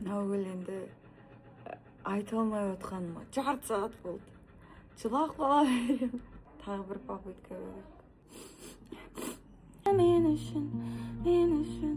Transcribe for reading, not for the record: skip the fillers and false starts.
ал өлеңді айта алмай отқаныма жарты сағат болды. Жылап қала беремін. Тағы бір попытка керек. Мен үшін